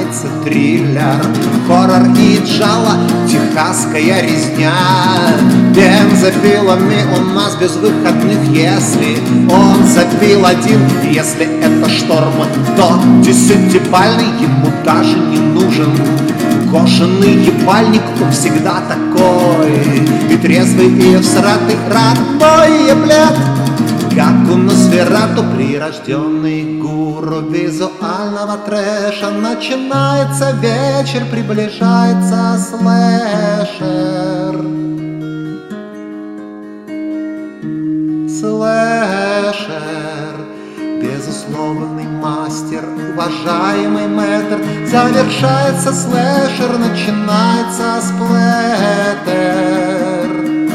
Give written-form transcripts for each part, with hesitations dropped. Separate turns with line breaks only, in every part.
начинается триллер, хоррор и джала, техасская резня. Бензопилами у нас без выходных, если он запил один. Если это шторм, то 10-бальный ему даже не нужен. Кожаный ебальник, он всегда такой, и трезвый, и всратый, родной еблет, как у Носферату, прирожденный гуру визуального трэша. Начинается вечер, приближается слэшер. Слэшер, безусловный мастер, уважаемый мэтр. Завершается слэшер, начинается сплэттер.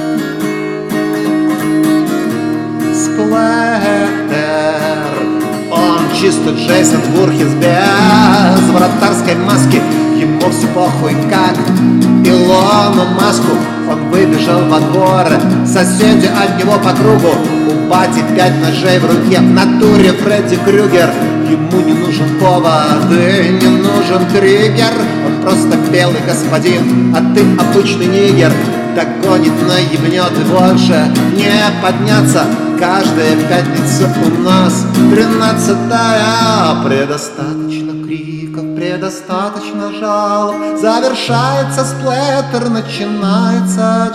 Сплэттер. Он чисто Джейсон Вурхис без вратарской маски. Ему все похуй, как Илону Маску. Он выбежал во двор, соседи от него по кругу. У бати 5 ножей в руке, в натуре Фредди Крюгер. Ему не нужен повод и не нужен триггер. Он просто белый господин, а ты обычный нигер. Догонит, наебнет и больше не подняться. Каждая пятница у нас 13-я. Предостаточно криков, предостаточно жалоб. Завершается сплэттер, начинается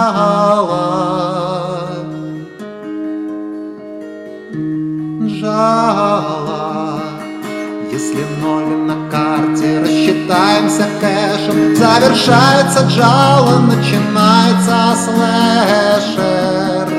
джала. Джала. Если ноль на карте, рассчитаемся кэшем. Завершается джала, начинается слэшер.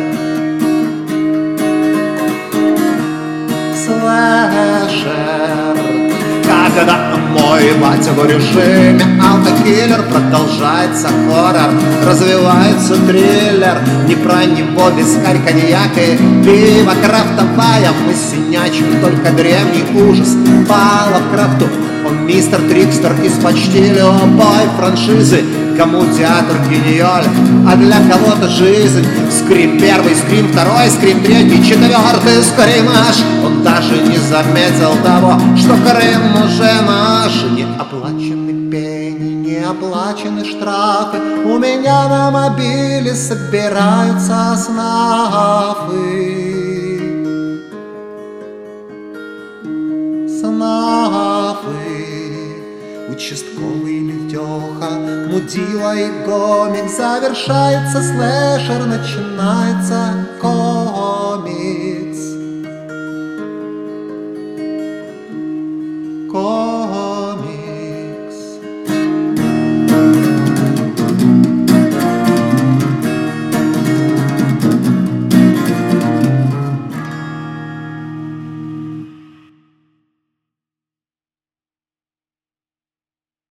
Слэшер. Когда мой батя в режиме автокиллер, продолжается хоррор, развивается триллер. Не про него вискарь, коньяк и пиво крафтовая. Мы синячим только древний ужас по Лавкрафту. Он мистер Трикстер из почти любой франшизы. Кому театр гениаль, а для кого-то жизнь. Скрим первый, скрим второй, скрим третий, четвертый, скрим аж. Он даже не заметил того, что Крым уже наш. Не оплачены пени, не оплачены штрафы. У меня на мобиле собираются снафы. Снафы. Участковый Левдёха, мудила и гомик. Завершается слэшер, начинается комик.